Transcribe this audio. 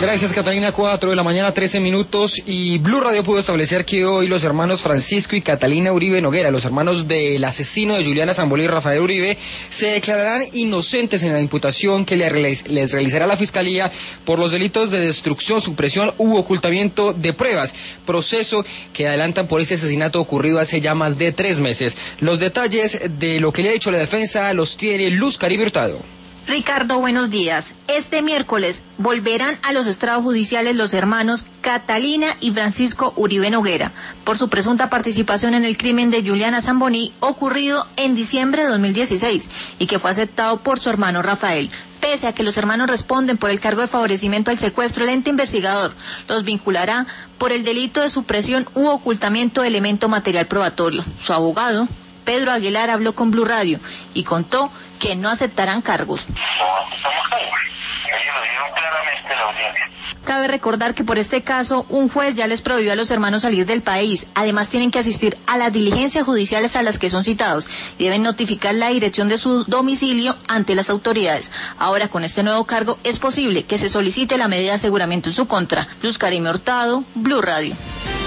Gracias, Catalina. 4 de la mañana, 13 minutos, y Blue Radio pudo establecer que hoy los hermanos Francisco y Catalina Uribe Noguera, los hermanos del asesino de Juliana Sambolí y Rafael Uribe, se declararán inocentes en la imputación que les realizará la Fiscalía por los delitos de destrucción, supresión u ocultamiento de pruebas, proceso que adelantan por ese asesinato ocurrido hace ya más de 3 meses. Los detalles de lo que le ha dicho la defensa los tiene Luz Caribe Hurtado. Ricardo, buenos días. Este miércoles volverán a los estrados judiciales los hermanos Catalina y Francisco Uribe Noguera por su presunta participación en el crimen de Juliana Sambolí ocurrido en diciembre de 2016 y que fue aceptado por su hermano Rafael. Pese a que los hermanos responden por el cargo de favorecimiento al secuestro, el ente investigador los vinculará por el delito de supresión u ocultamiento de elemento material probatorio. Su abogado, Pedro Aguilar, habló con Blue Radio y contó que no aceptarán cargos. No aceptamos cargos. Ellos lo dieron claramente en la audiencia. Cabe recordar que por este caso un juez ya les prohibió a los hermanos salir del país. Además tienen que asistir a las diligencias judiciales a las que son citados y deben notificar la dirección de su domicilio ante las autoridades. Ahora con este nuevo cargo es posible que se solicite la medida de aseguramiento en su contra. Luz Karime Hurtado, Blue Radio.